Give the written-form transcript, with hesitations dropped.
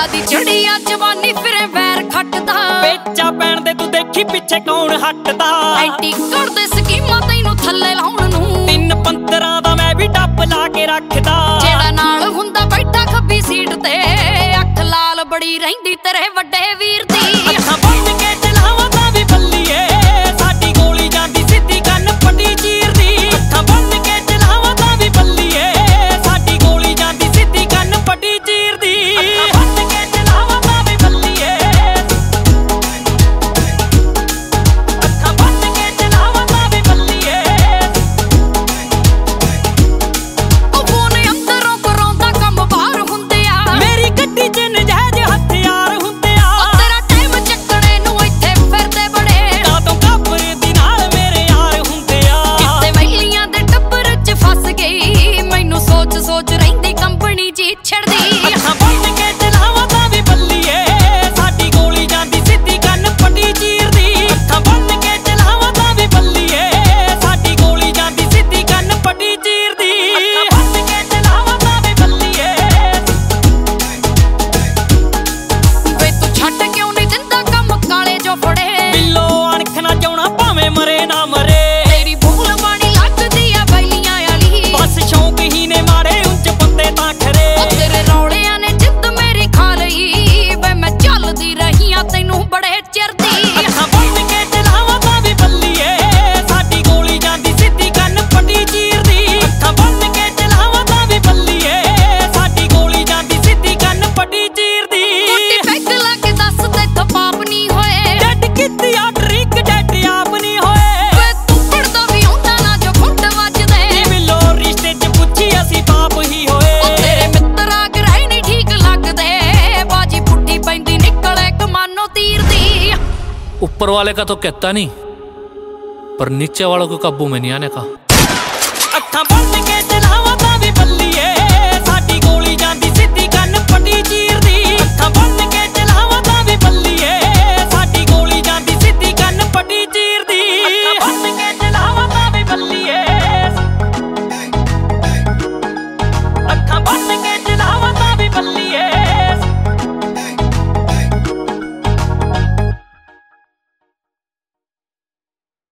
ਦੀ ਛੜੀ ਆ ਜਵਾਨੀ ਫਿਰੇ ਵੈਰ ਖੱਟਦਾ ਵੇਚਾ ਪੈਣ ਦੇ ਤੂੰ ਦੇਖੀ ਪਿੱਛੇ ਕੌਣ ਹਟਦਾ ਐਂਟੀ ਕਰਦੇ ਸਕੀਮਾਂ ਤੈਨੂੰ ਥੱਲੇ ਲਾਉਣ ਨੂੰ 3-15 ਦਾ ਮੈਂ ਵੀ ਡੱਬ ਲਾ ਕੇ ਰੱਖਦਾ ਜਿਹੜਾ ਨਾਲ ਹੁੰਦਾ ਬੈਠਾ ਖੱਬੀ ਸੀਟ ਤੇ ਅੱਖ ਲਾਲ ਬੜੀ ਰਹਿੰਦੀ ਤੇਰੇ ਵੱਡੇ ਵੀਰ ਦੀ ਅੱਖਾਂ ਬੰਦ ਕੇ ਚਲਾਵਾਂ ਤਾਂ ਵੀ ਬੱਲੀਏ ਸਾਡੀ ਗੋਲੀ ਜਾਂਦੀ ਸਿੱਧੀ ਕੰਨ ਪੱਟੀ ਚੀਰਦੀ ਅੱਖਾਂ ਬੰਦ ਕੇ ਚਲਾਵਾਂ ਤਾਂ ਵੀ ਬੱਲੀਏ ਸਾਡੀ ਗੋਲੀ ਜਾਂਦੀ ਸਿੱਧੀ ਕੰਨ ਪੱਟੀ ਚੀਰਦੀ ਅੱਖਾਂ ਬੰਦ ਕੇ ਚਲਾਵਾਂ ਤਾਂ ਵੀ ਬੱਲੀਏ ਅੱਖਾਂ ਬੰਦ ਕੇ ਚਲਾਵਾਂ ਤਾਂ ਵੀ ਬੱਲੀਏ ਉਹ ਫੋਨ ਅੰਦਰੋਂ ਕਰਾਉਂਦਾ ਕੰਮ ਬਾਹਰ ਹੁੰਦੇ ਆ ਮੇਰੀ ਗੱਡੀ 'ਚ ਨਜਾਇਜ਼ ਹਥਿਆਰ ਹੁੰਦੇ ਆ ਉਹ ਤੇਰਾ ਟਾਈਮ ਚੱਕਣੇ ਨੂੰ ਇੱਥੇ ਫਿਰਦੇ ਬੜੇ ਕਾਤੋਂ ਕਾਬਰ ਦੀ ਨਾਲ ਮੇਰੇ ਯਾਰ ਹੁੰਦੇ ਆ ਕਿਤੇ ਵੈਲੀਆਂ ਦੇ ਟੱਬਰ 'ਚ ਫਸ ਗਈ ਮੈਨੂੰ ਸੋਚ ਸੋਚ ਰਹਿੰਦੀ ਕੰਪਨੀ ਜੀ ਛੜਦੀ ਅੱਖਾਂ ਬੰਦ ਕੇ ਚਲਾਵਾਂ ਤਾਂ ਵੀ ਬੱਲੀਏ ਸਾਡੀ ਗੋਲੀ ਜਾਂਦੀ ਸਿੱਧੀ ਕੰਨ ਪੱਟੀ ਚੀਰਦੀ ਅੱਖਾਂ ਬੰਦ ਕੇ ਚਲਾਵਾਂ ਤਾਂ ਵੀ ਬੱਲੀਏ ਸਾਡੀ ਗੋਲੀ ਜਾਂਦੀ ਸਿੱਧੀ ਕੰਨ ਪੱਟੀ ਚੀਰਦੀ ਅੱਖਾਂ ਬੰਦ ਕੇ ਚਲਾਵਾਂ ਤਾਂ ਵੀ ਬੱਲੀਏ ਵੇ ਤੂੰ ਛੱਡ ਕਿਉਂ ਨਹੀਂ ਦਿੰਦਾ ਕੰਮ ਕਾਲੇ ਜੋ ਫੜੇ ਬਿੱਲੋ ਅਣਖ ਨਾ ਚਾਉਣਾ ਭਾਵੇਂ ਮਰੇ ਨਾ ਮਰੇ ਤੇਰੀ ਭੂਲ ਬਾਣੀ ਲੱਗਦੀ ਆ ਵੈਲੀਆਂ ਵਾਲੀ ਬਸ ਸ਼ੌਂਕ ਹੀ ਨੇ ਮਾਰੇ ਉੱਚ ਬੰਦੇ ਤਾਂ ਖਰੇ ਉਹ ਤੇਰੇ ਰੌਲਿਆਂ ਨੇ ਜਿੱਦ ਮੇਰੀ ਖਾ ਲਈ ਵੇ ਮੈਂ ਚੱਲਦੀ ਰਹੀ ਆ ਤੈਨੂੰ ਬੜੇ ਚਿਰ ਦੀ ਅੱਖਾਂ ਬੰਦ ਕੇ ਚਲਾਵਾਂ ਤਾਂ ਵੀ ਬੱਲੀਏ ਸਾਡੀ ਗੋਲੀ ਜਾਂਦੀ ਸਿੱਧੀ ਕੰਨ ਪੱਟੀ ਚੀਰਦੀ ਅੱਖਾਂ ਬੰਦ ਕੇ ਚਲਾਵਾਂ ਤਾਂ ਵੀ ਬੱਲੀਏ ਸਾਡੀ ਗੋਲੀ ਜਾਂਦੀ ਸਿੱਧੀ ਕੰਨ ਪੱਟੀ ਚੀਰਦੀ ਟੁੱਟੀ ਪੈਗ ਲਾ ਕੇ ਦੱਸ ਤੇਥੋਂ ਪਾਪ ਨਹੀਂ ਹੋਏ ਡੈਡ ਕੀਤੀ ਆ ਟ੍ਰਿਕ ਡੈਡ ਆਪ ਨਹੀਂ ਹੋਏ ਵੇ ਤੂੰ ਪੜਦਾ ਵੀ ਆਉਂਦਾ ਨਾ ਜੋ ਫੁੱਟ ਵੱਜਦੇ ਬਿੱਲੋ ਰਿਸ਼ਤੇ 'ਚ ਪੁੱਛੀ ਅਸੀਂ ਪਾਪ ਹੀ ਹੋਏ ਉਹ ਤੇਰੇ ਮਿੱਤਰਾ ਗਰਾਈ ਨਹੀਂ ਠੀਕ ਲੱਗਦੇ ਬਾਜੀ ਪੁੱਠੀ ਪੈਂਦੀ ਨਿਕਲੇ ਕਮਾਨੋ ਤੀਰ ਦੀ ऊपर वाले का तो कहता नहीं, पर नीचे वालों को काबू में नहीं आने का।